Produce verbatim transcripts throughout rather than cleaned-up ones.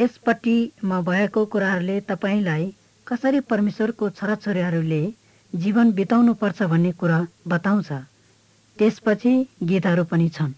यसपट्टिमा भएको कुराहरूले तपाईँलाई कसरी परमेश्वरको छोराछोरीहरूले जीवन बिताउनुपर्छ भन्ने कुरा बताउँछ। त्यसपछि गीतहरू पनि छन्।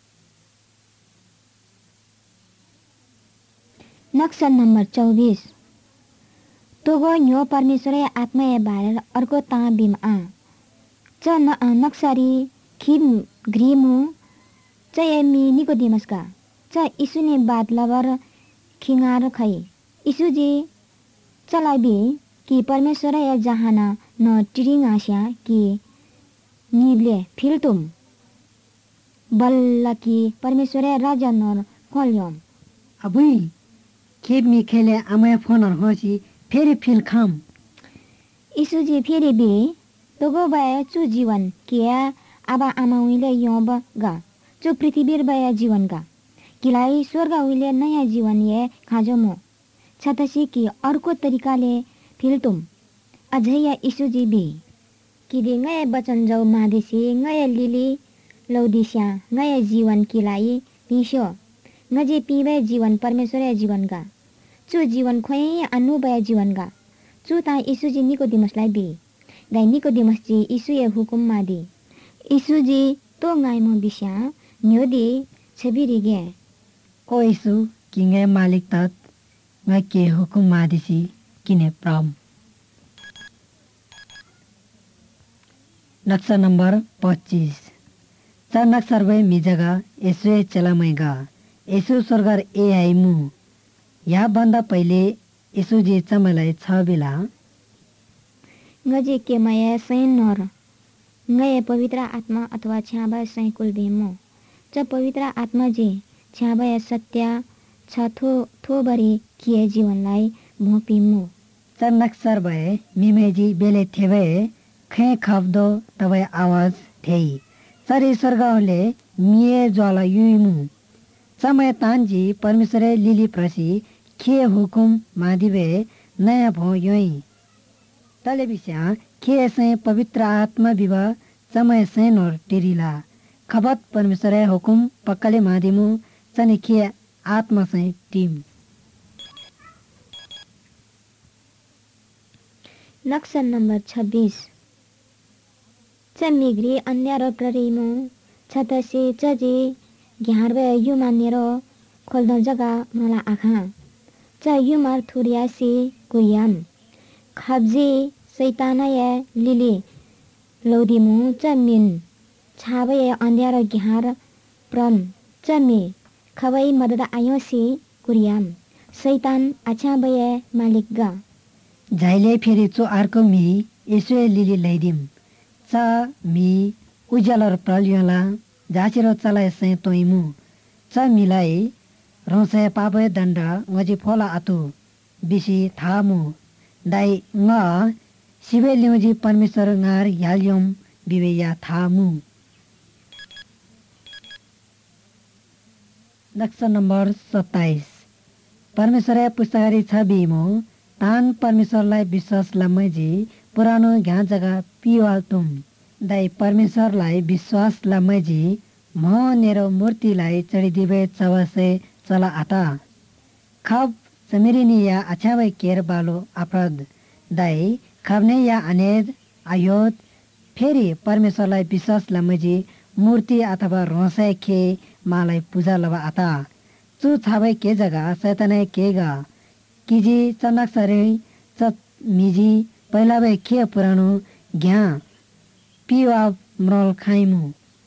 नक्सा नम्बर चौबिस तोगो न्यो परमेश्वर आत्मा बारेर अर्को ता बिम आ च नक्सारी खिम ग्रिमु च एमी निकोदिमसका च इसुने बात लबर खिंगार खई इसुजी चलाबी कि परमेश्वर या जहाना न टिरिंगास्या कि निबले फिल तुम बल्ला कि परमेश्वर राजा नर कल्याम अबुई खेब मी खेले आमाया फोन होसी फेरि फिल खाम इसुजी फेरि बी तोगो बाय चु जीवन किया आबा आमा उइले योब गा चु पृथ्वी बाय जीवन गा किलाई स्वर्ग उइले नयाँ जीवन ये खाजो मो छतसी कि अर्को तरिकाले फिल तुम अझै या इसुजी बी कि दे नयाँ बचन जाउ मादेशी नयाँ लिली लौदिस्या नयाँ जीवन किलाई पिसो नजे पीबे जीवन परमेश्वर जीवन गा चु जीवन खोइ अनु बया जीवन गा चु ता इसुजी निकोदिमसलाई बी दाइ निकोदिमस जी इसु ये हुकुम मादी इसुजी तो गाइमो बिस्या न्योदी छबिरिगे ओ इसु किंगे मालिक तात मैं के हुकुम मादिसी किने प्रम। नक्शा नंबर पच्चीस चा नक्सरवे मिजगा यसुए चलामैगा यसु स्वर्गर ए आइमु या भन्दा पहिले यसुजी चमलाई छ बेला गजे के माया सैन नर गए पवित्र आत्मा अथवा छ्याबा सैकुल बेमो च पवित्र आत्मा जे छ्याबा सत्य छ थो थो बरी किए जीवनलाई भोपिमु च नक्सर भए मिमेजी बेले थेवे खे खब्दो तबै आवाज थेई सरी स्वर्गले मिए ज्वाला युइमु समय तानजी परमेश्वर लिली प्रसी खे हुकुम मादिवे नयाँ भो योई तले बिस्या खे से पवित्र आत्मा विवाह समय से नोर टेरिला खबत परमेश्वर हुकुम पक्कले मादिमु चने खे आत्मा से टीम। नक्शा नंबर छब्बीस च मिग्री अन्यारो प्ररिमु छतसे चजी घ्यारवे यु मानेरो खोल्दो जगा मला आखा च यु मार थुरियासी कुरियाम खब्जी सैतानय लिली लौदिमु च मिन छाबे अन्यारो घ्यार प्रम च मे खबै मदद आयोसी कुरियाम सैतान अच्छा बये मालिक गा झाइले फेरि चो अर्को मी यसुए लिली लैदिम च मी उज्यालो प्रलियोला झाँचेर चलाए सै तोइमु च मिलाई रौसे पापे दण्ड ngजी फोला आतु बिसी थामु दाइ ng सिबे ल्युजी परमेश्वर ngaर याल्यम बिवेया थामु। नक्शा नंबर सत्ताइस परमेश्वर पुस्तकारी छ बिमो तान परमेश्वरलाई विश्वास लम्मैजी पुरानो घ्या जगा पिवाल तुम दाइ परमेश्वरलाई विश्वास लम्मैजी म नेरो मूर्तिलाई चढिदिबे चवसे चला आता खब समिरिनी या अछाबै केर बालो अपराध दाइ खब्ने या अनेद आयोद फेरि परमेश्वरलाई विश्वास लम्मैजी मूर्ति अथवा रोसे खे मालाई पूजा लवा आता चु छाबै के जगा सैताने केगा किजी चनक सरे च मिजी पहिलाबै खे पुरानो घ्या पिवा मरल खाइमु।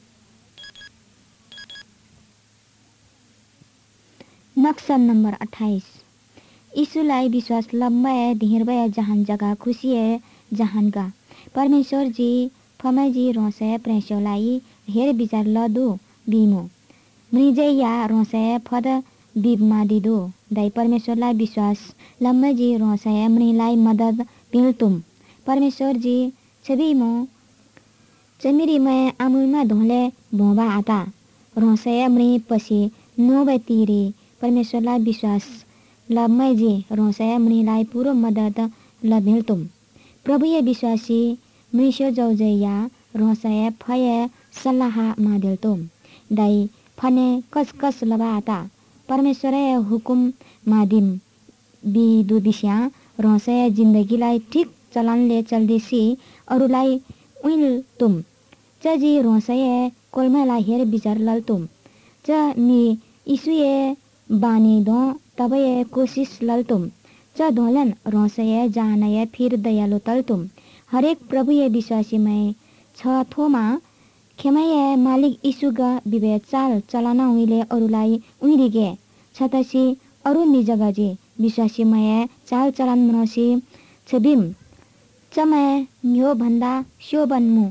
नक्शा नंबर अट्ठाईस यीशुलाई विश्वास लम्बाए धिरबय जहान जगह खुशिए जहान का परमेश्वर जी फमै जी रोसे प्रेसोलाई हेर विचार लदु बिमो मृजे या रोसे फद बिबमा दिदु दाइ परमेश्वरलाई विश्वास लम्बै जी रोसे मृलाई मदद पिल तुम परमेश्वर जी छवि मो चमिरी मैं आमुमा धोले भोबा आता रोसे मृ पसी नोबे तीरे परमेश्वरलाई विश्वास लम्बै जी रोसे मृलाई पूरो मदद लभिल तुम प्रभु ये विश्वासी मृष्य जौजया रोसे फये सल्लाह मादिल तुम दाइ फने कस कस लबा आता परमेश्वर हुकुम मादिम बिदु बिस्या रहस्य जिन्दगीलाई ठिक चलनले चल्दैसी अरूलाई उइल तुम च जी रहस्य कोलमालाई हेर विचार लल तुम च मी इसुए बानी दो तबे कोशिश लल तुम च धोलन रहस्य जानय फिर दयालु तल तुम हरेक प्रभु ये विश्वासी में छ थोमा खेमय मालिक इसुगा विवे चाल चलाना उइले अरूलाई उइरिगे छतसी अरू निजगाजी विश्वासी मय चाल चलन मनसी छबिम चमय न्यो भन्दा स्यो बन्मु।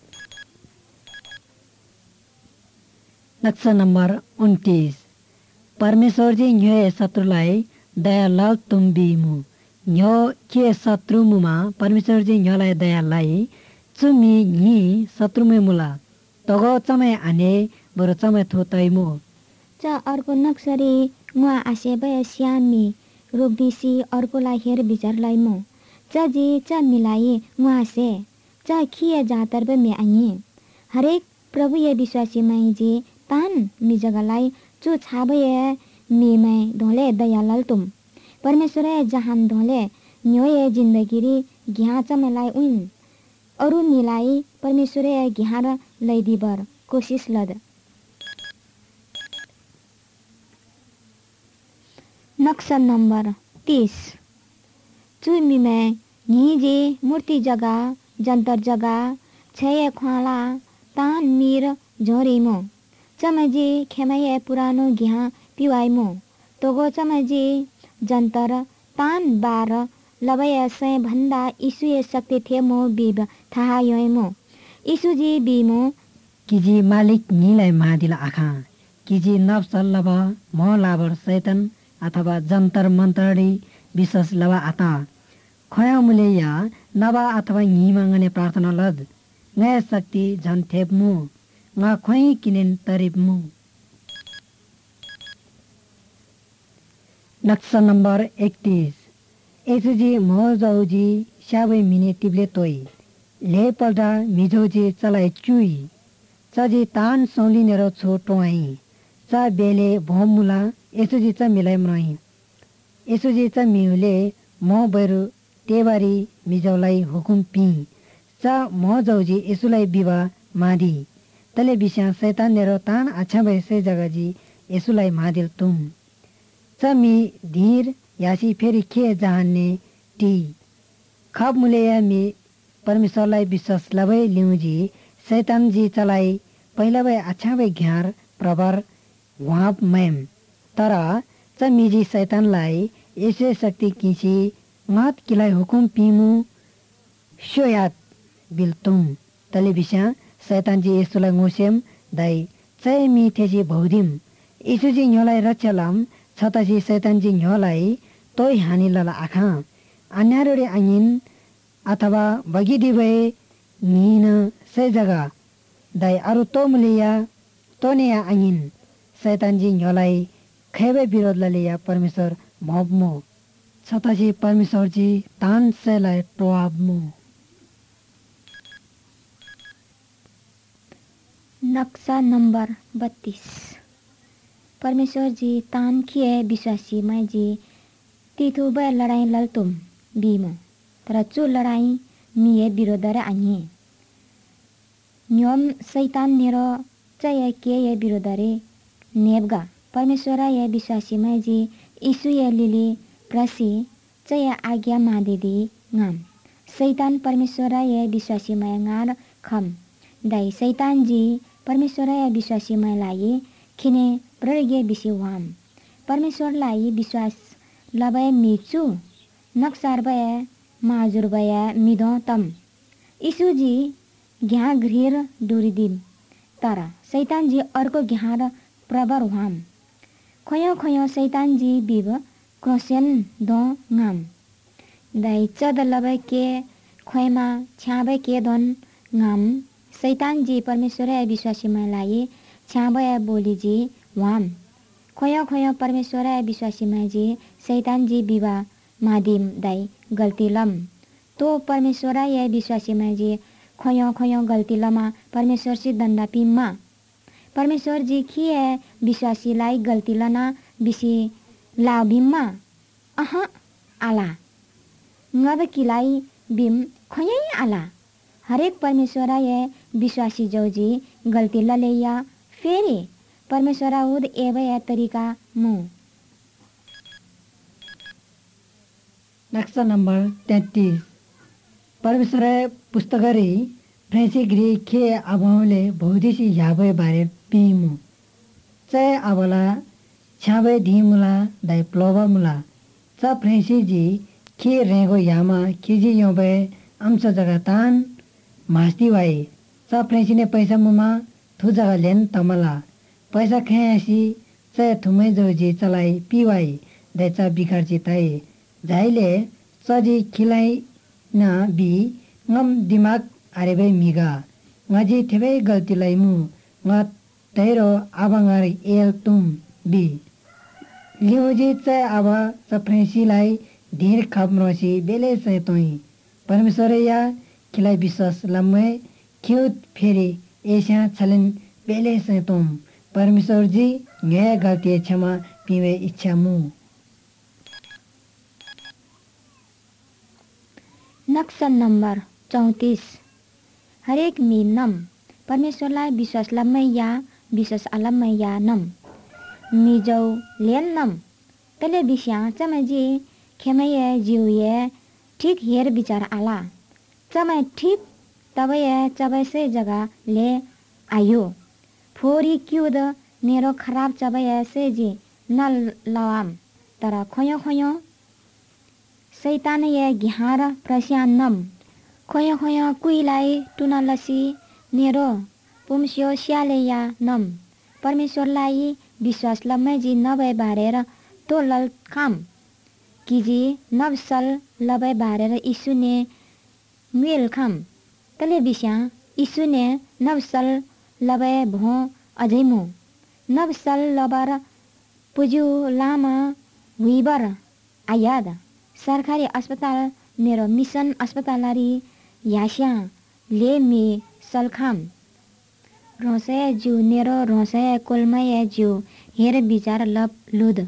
नक्सा नम्बर उन्तिस परमेश्वरजी न्यो शत्रुलाई दयालाल तुम बिमु न्यो के शत्रु मुमा परमेश्वरजी न्योलाई दयालाई चुमी नि शत्रुमे मुला तगो चमय आने बरु चमय थोतैमु च अर्को नक्सरी मुआ आसेबय श्यामी रोगदिसी अर्कोलाई हेर विचारलाई मो च जी च मिलाई मुआ से च खिए जातर्ब में आइए हरेक प्रभु ये विश्वासी में जी तान मी जगलाई चु छाबय मी में धोले दयालाल तुम परमेश्वर जहान धोले न्योय जिन्दगी घ्या चमलाई उइन अरू निलाई परमेश्वर घ्यार लैदिबर कोशिश लद। नक्सा नंबर तीस चुमी में निजे मूर्ति जगा जंतर जगा छय ख्वाला तान मीर झोरीमो चमजी खेमय पुरानो घ्या पिवाइमो तोगो चमजी जंतर तान बार लबय सय भन्दा इसुए शक्ति थे मो बिब थाहा योमो इसुजी बिमो किजी मालिक निलाई मादिल आखा किजी नफ्सल लब म लाबर शैतान अथवा जन्तर मन्तरडी विश्वास लबा आता खया मुलेया नबा अथवा हि मांगने प्रार्थना लद नयाँ शक्ति झन थेप्मु न खोइ किनेन तरिप्मु। नक्सा नम्बर एकतीस यसुजी महजौजी स्याबै मिने तिब्ले तोई ले पल्टा मिझौजी चलाइ चुई चजी तान सौलिनेर छो टोआई च बेले भोमुला यसुजी च मिलाई मनाई यसुजी च मिहुले म बैरु टेबारी मिजौलाई हुकुम पी च महजौजी यसुलाई विवाह मादी तले बिस्या शैतान नेरो तान अच्छा भैसे जगजी यसुलाई मादिल तुम च मी धीर यासी फेरि खे जहान्ने टी खब मुलेया मी परमेश्वरलाई विश्वास लबै लिउँजी शैतान जी चलाई पहिला भए अच्छा भए घ्यार प्रबर वाप मैम तर च मिजी शैतानलाई यसै शक्ति किसी मत किलाई हुकुम पिमु सोयात बिल्तुम तले बिस्या शैतान जी यसुलाई ngoसेम दाई चै मी थेजी भौदिम यसुजी न्योलाई रक्षलाम छतासी शैतान जी न्योलाई तोय हानि लला आखा अन्यारोडे आइन् अथवा बगिदी भए निन सै जगा दाई अरु तो मुलिया तो नेया आइन् शैतान जी न्योलाई खैबे विरोध ललिया परमेश्वर भोबमो छतासी परमेश्वर जी तान सेलाई टोआबमो। नक्सा नंबर बत्तीस परमेश्वर जी तान किए विश्वासी में जी तीथु बे लड़ाई लल तुम बीमो तर चु लड़ाई मिए विरोधरे आइए न्योम शैतान नेरो चय के ये विरोधरे नेबगा परमेश्वर ये विश्वासी में जी ईसु ये लिली प्रसी चय आज्ञा मादिदी ngam शैतान परमेश्वर ये विश्वासी में ngar खम दाई शैतान जी परमेश्वर ये विश्वासी में लाई खिने प्रगे बिसी वाम परमेश्वर लाई विश्वास लबय मिचु नक्सार बय माजुर बय मिदो तम ईसु जी घ्या घृर डुरिदिम तर शैतान जी अर्को घ्यार प्रबर वाम खयो खयो शैतान जी बिब क्रोसेन दो ngam दाई चद लबय के खयमा छ्याबे के दन ngam शैतान जी परमेश्वर विश्वासी में लाई छ्याबय बोली जी वाम खयो खयो परमेश्वर विश्वासी में जी शैतान जी विवाह मादिम दाई गल्ती लम तो परमेश्वर ये विश्वासी में जी खयो खयो गल्ती लमा परमेश्वर से दंडा पिम्मा परमेश्वर जी खिए विश्वासी लाई गल्ती लना बिसी ला बिममा अह आला ngab kilai bim khoyai ala हरेक परमेश्वरा ये विश्वासी जौजी गलती लले या फेरि परमेश्वरा उद एवं या तरीका मु नक्सा नंबर तैंतीस परमेश्वर पुस्तकरी फ्रेंसी ग्री खे अभावले भौदिसी याबे बारे पीमु चय अबला छाबे ढीमुला दाइ प्लोबा मुला च फ्रेंसी जी खे रेगो यामा खिजी योबे अम्स जगा तान मास्ती वाई च फ्रेंसी ने पैसा मुमा थु जगा लेन तमला पैसा खेसी चय थुमै जोजी चलाई पीवाई दाइ च बिकार जिताई झाइले चजी खिलाई न बी ngam दिमाग आरेबै मिगा ngaji थेबै गल्ती लाइमु nga तैरो आबांगार एल तुम बी लियोजी चय आबा च फ्रेंसी लाई धीर खबरोसी बेले से तोई परमेश्वर या खिलाई विश्वास लम्मे क्यूत फेरि एसा छलन बेले से तुम परमेश्वर जी न्याय गल्ती क्षमा पीवे इच्छा मु नक्सन नंबर चौतीस हरेक मी नम परमेश्वरलाई विश्वास लम्मै या विश्वास अलम्मै या नम मिजौ लेन नम तले बिस्या चमजी खेमये जिउये ठीक हेर विचार आला चमै ठीक तबये चबै से जगह ले आयो फोरी क्यूद नेरो खराब चबये से जी नल लवाम तर खोयो खोयो सैतान ये घ्यार प्रस्यान नम खोयो खोयो कुइलाई टुनलसी नेरो पुम्स्यो स्याले या नम परमेश्वरलाई विश्वास लम्मै जी नभए बारेर तो लल काम किजी नवसल लभए बारेर ईशुने मेल खाम तले बिस्या ईशुने नवसल लभए भो अझैमु नवसल लबर पुजु लामा हुइबर आयाद सरकारी अस्पताल मेरो मिसन अस्पतालारी यास्या ले मी सलखाम रोसे जु नेरो रोसे कोलमय जु हेर विचार लप लुद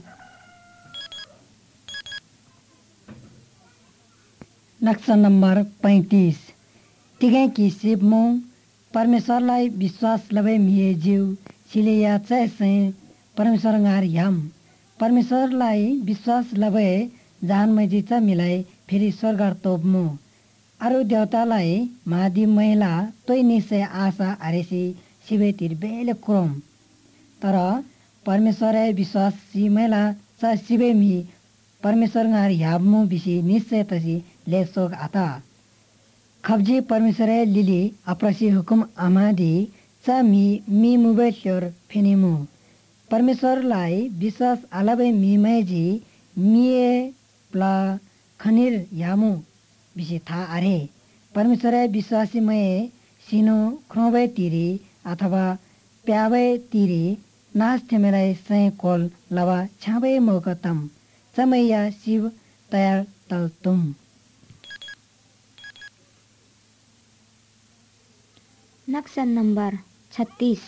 नक्सा नंबर पैंतीस तिगै कि सिपमो परमेश्वरलाई विश्वास लबे मिए जिउ सिलेया चैसे परमेश्वर गार याम परमेश्वरलाई विश्वास लबे जान मैजी च मिलाई फेरि स्वर्ग तोपमु अरु देवतालाई मादी महिला तोय निश्चय आशा आरेसी शिवे तिर बेले क्रोम तर परमेश्वर विश्वास सी महिला च शिवे मी परमेश्वर गार याबमु बिसी निश्चय तसी ले सोग आता खबजी परमेश्वर लिली अप्रसी हुकुम आमादी च मी मी मुबेश्वर फेनिमु परमेश्वरलाई विश्वास आलबे मी मैजी मिए प्ला खनिर यामु बिसी था आरे परमेश्वर विश्वासीमय सिनो ख्रोबे तिरी अथवा प्यावे तिरी नाच थेमेलाई सय कोल लवा छाबे मोकतम चमैया शिव तयार तल तुम नक्सन नंबर छत्तीस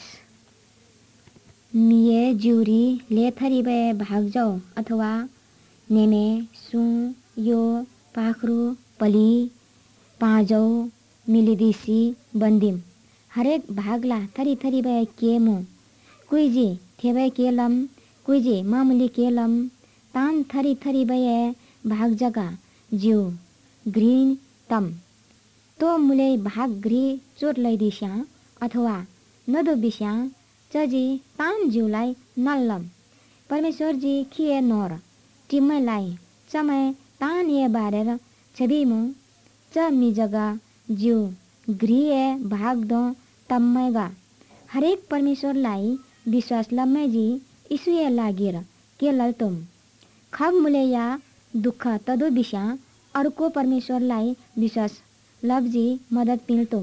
मिए ज्यूरी लेथरी बे भाग जाओ अथवा नेमे सु यो पाखरु पली पाँजौ मिलिदिसी बन्दिम हरेक भागला थरी थरी बे केमो कुइजी थेबे केलम कुइजी मामुली केलम तान थरी थरी बे भाग जगा जिउ ग्रीन तम तो मुले भाग गृह चोट लैदिस्या अथवा नदो बिस्या चजी तान जिउलाई नल्लम परमेश्वर जी खिए नोर टिम्मैलाई चमै तान ये बारेर छबिमु च मी जगा जिउ गृह भाग दो तम्मैगा हरेक परमेश्वरलाई विश्वास लम्मै जी ईसुए लागेर के लल्तुम खब मुले या दुःख तदो बिस्या अर्को परमेश्वरलाई विश्वास लब्जी मदत पिल्तुम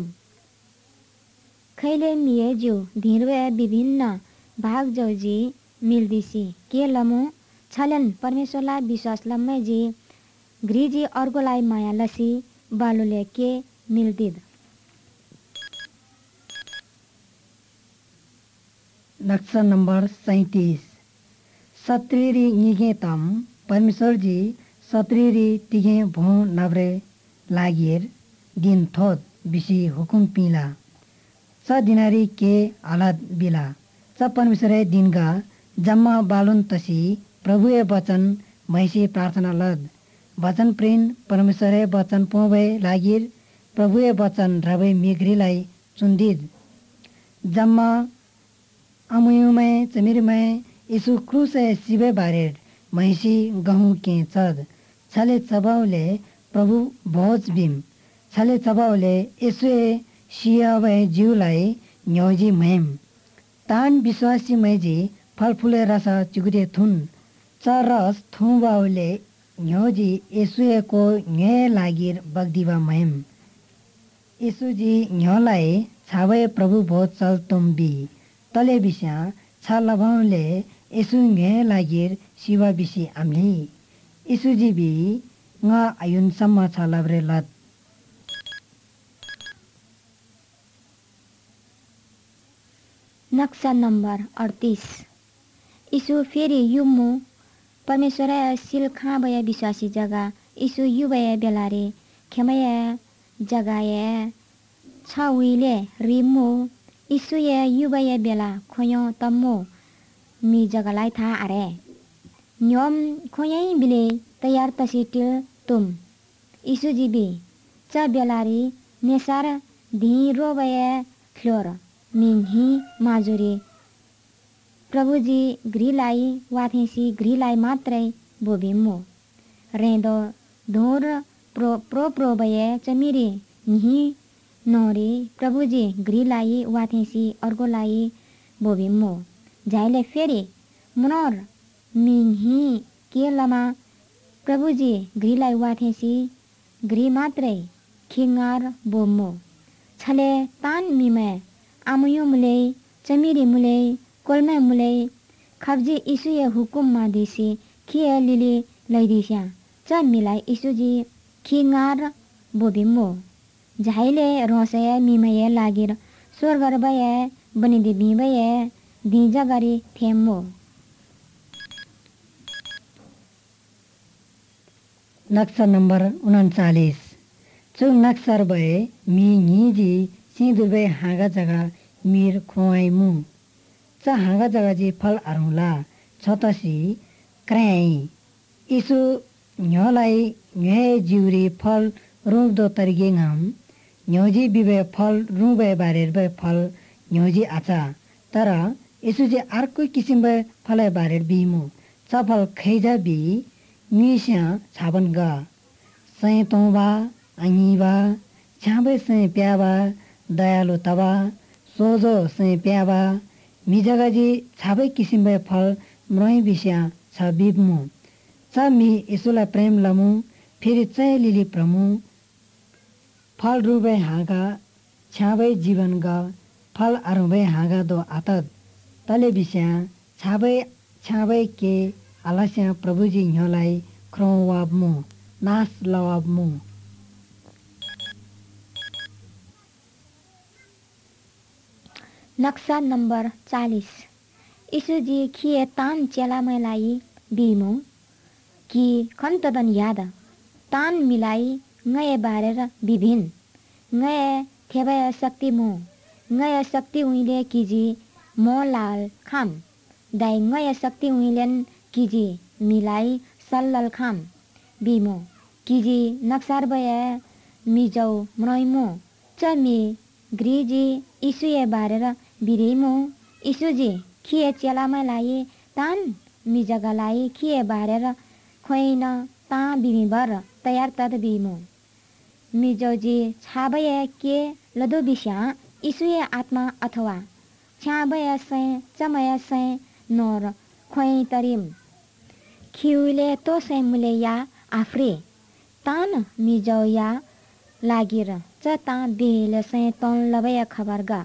खैले मिए जिउ धीरवे विभिन्न भाग जौजी मिल्दिसी के लमु छलन परमेश्वरलाई विश्वास लम्मै जी गृहजी अर्कोलाई माया लसी बालुले के मिल्दिद नक्सा नंबर सैंतीस सत्रीरी निगे तम परमेश्वरजी सत्रीरी तिगे भो नब्रे लागिर दिन थोत बिसी हुकुम पिला च दिनारी के हालत बिला च परमेश्वरे दिनगा जम्मा बालुन तसी प्रभुए वचन महिसी प्रार्थना लद वचन प्रिन परमेश्वरे वचन पोभे लागिर प्रभुए वचन रवे मेघ्रीलाई चुन्दिद जम्मा अमुयुमै चमिरमै यीशु क्रूसे सिबे बारेड महिसी गहुँ के चद छले चबाउले प्रभु भोज बिम छले चबाउले यसुए सियावे जिउलाई न्यौजी महेम तान विश्वासी मैजी फलफुले रस चुगुरे थुन च रस थुबाउले न्यौजी यसुएको न्ये लागिर बग्दिवा महेम यसुजी न्यौलाई छावे प्रभु भोज चल तुम्बी तले बिस्या छ लभाउले यसु न्ये लागिर शिवा बिसी आम्ली यसुजी बी nga ayun sama chalabre lat नक्सा नंबर अड़तीस यीशु फेरि युमु परमेश्वर सिल खा भए विश्वासी जगा यीशु यु भए बेलारे खेमय जगाए छाउले रिमु यीशु ये यु भए बेला खोयो तम्मो मी जगालाई था आरे न्योम खोयै बिले तयार तसिटिल तुम यीशु जीबी च बेलारी नेसार धी रोबए फ्लोर मिंही माजुरी प्रभुजी गृहलाई वाथेसी गृहलाई मात्रै बोबिमो रेदो धोर प्रो प्रो प्रोबए चमिरी निही नोरी प्रभुजी गृहलाई वाथेसी अर्कोलाई बोबिमो झाइले फेरि मनोर मिंही के लमा प्रभुजी गृहलाई वाथेसी गृह मात्रै खिङ्गार बोमो छले तान मिमे आमुयो मुले चमिरी मुले कोलमे मुले खब्जी इसुए हुकुम मा दिसी खिए लिली लैदिस्या च मिलाई इसुजी खिङ्गार बोबिमो झाइले रोसय मिमय लागिर स्वर्गरबय बनिदि बिबय दिजा गरी थेमो नक्सा नंबर उनचालीस चौ नक्सर भए मी निजी सिंदुर हाँगा जगा मिर खुवाइमु च हाँगा जगा जी फल अरुला छतसी क्राई इसु न्योलाई न्ये जिउरी फल रुँदो तरिगे घाम न्योजी बिबे फल रुँबे बारेर बे फल न्योजी आचा तर यसु जे अर्को किसिम बे फल बारेर बिमु च फल खैजा बी मिस्या छाबन गा सय तोबा आङिबा छाबे सय प्याबा दयालु तबा सोझो सय प्याबा मिजगाजी छाबे किसिम बे फल म्रई बिस्या छ बिबमु च मी यसुलाई प्रेम लमु फेरि चय लिली प्रमु फल रुबे हाँगा छाबे जीवन गा फल अरुबे हाँगा दो आतत तले बिस्या छाबे छाबे के आलास्या प्रभुजी न्योलाई ख्रोवाबमु नास लवाबमु नक्सा नंबर चालीस यीशुजी खिए तान चेला मैलाई बिमु कि खन्तदन याद तान मिलाई ngaya barer bibhin ngaya thebaya sakti mu ngaya sakti uile kiji mo lal kham dai ngaya sakti uilen kiji milai sallal kham bimo kiji naksar baya mi jau mroimu chami griji isuye barer birimu isuji khie chelama lai tan mi jaga lai khie barer khoina ta bimibar tayar tad bimu मिजौजी छाबय के लदो बिस्या इसुए आत्मा अथवा छाबय सै चमय सै नोर खोइ तरिम खिउले तो सै मुले या आफ्रे तान मिजौ या लागिर च ता बेले सै तन लबय खबर गा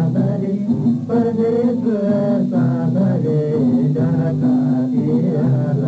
Permit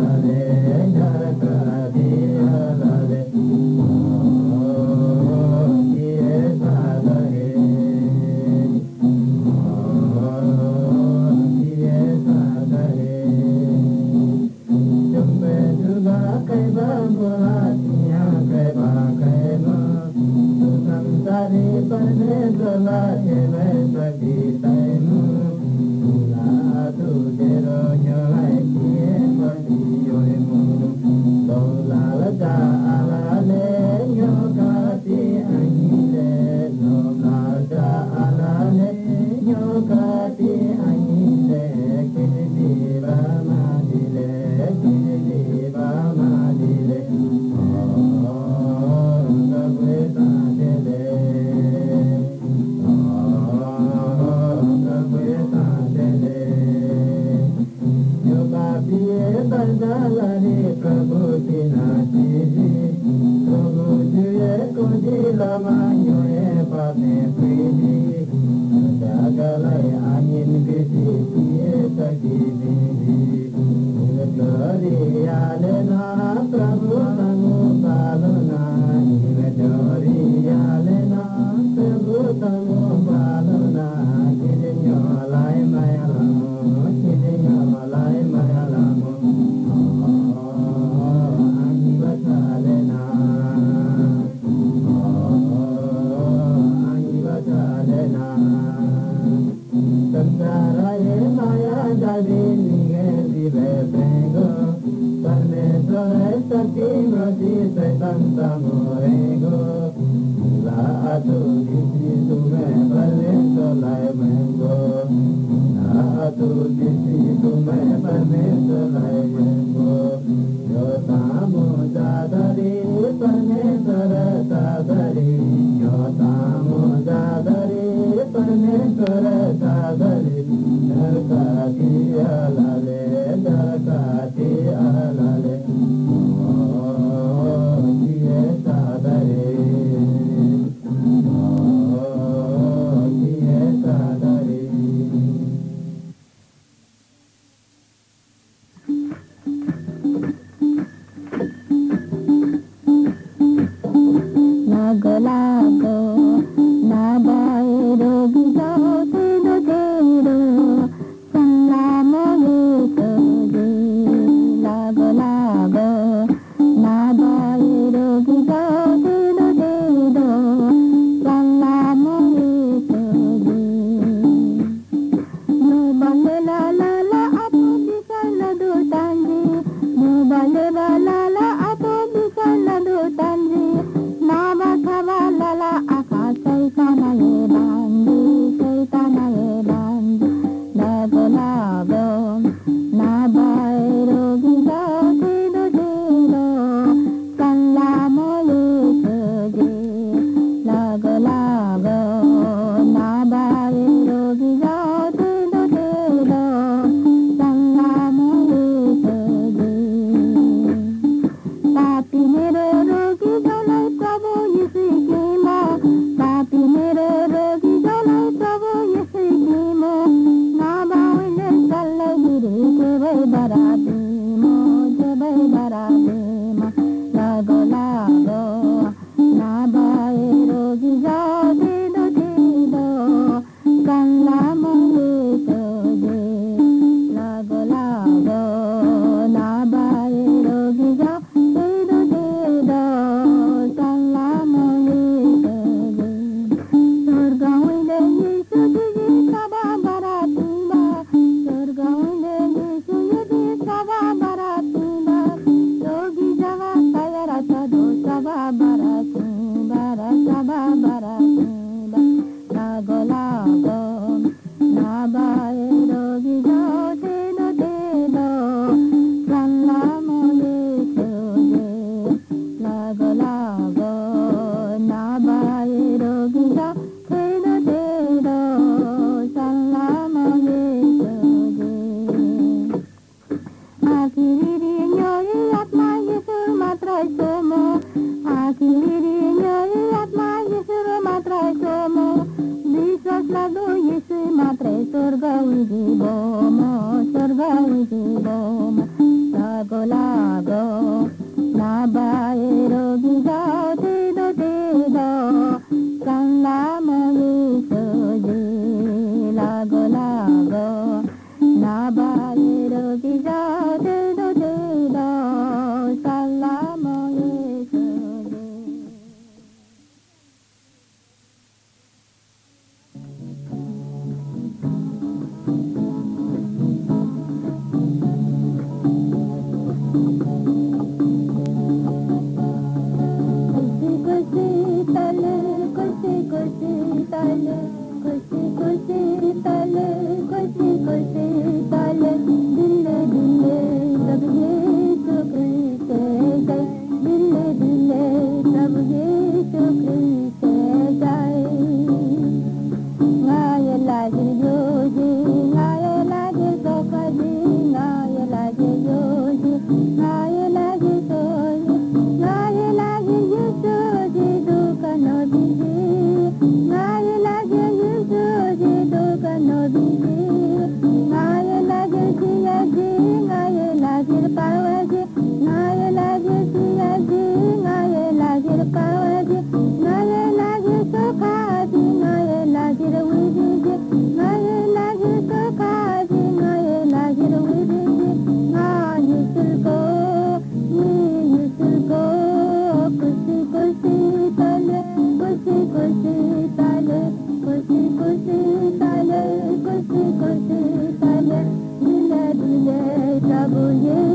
Salam प्रभु ये